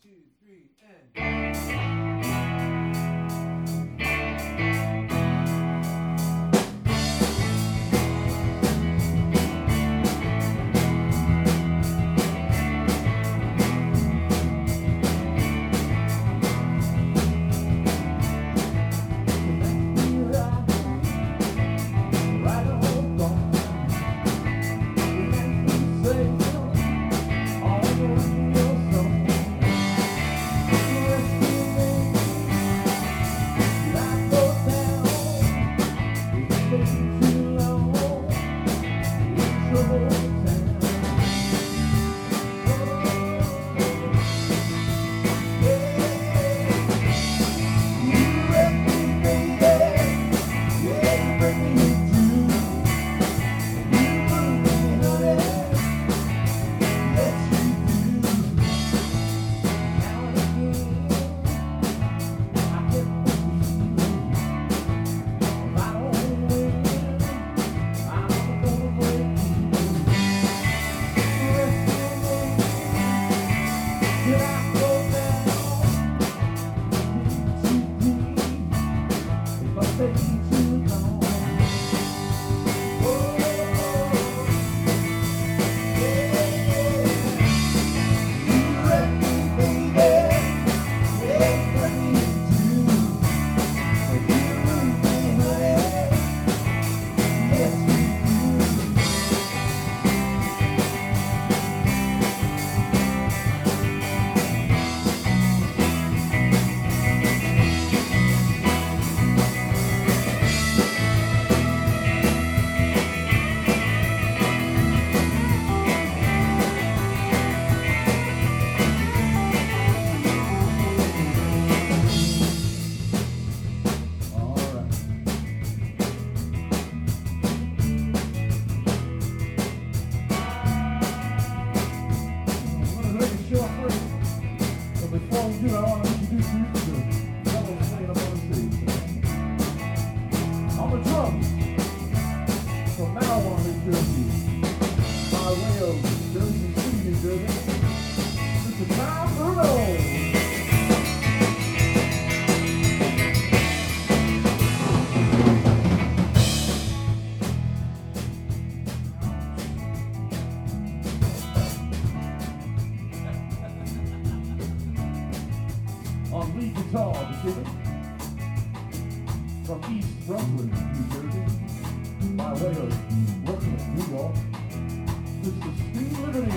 Before we do, I want to introduce you to the fellows playing up on the stage. On the drums, from Malwan, New Jersey, by way of Jersey City, New Jersey, Mr. Tom Bruno. On lead guitar, the singer from East Brunswick, New Jersey, by way of Brooklyn, New York, Mr. Steve Liberty.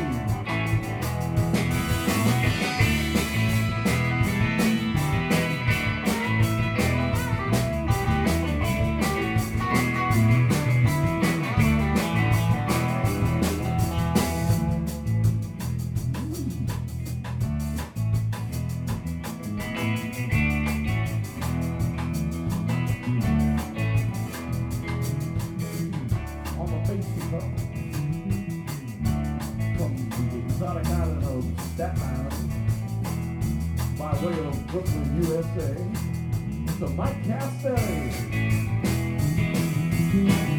From the exotic island of Staten Island, by way of Brooklyn, USA, Mr. Mike Castelli.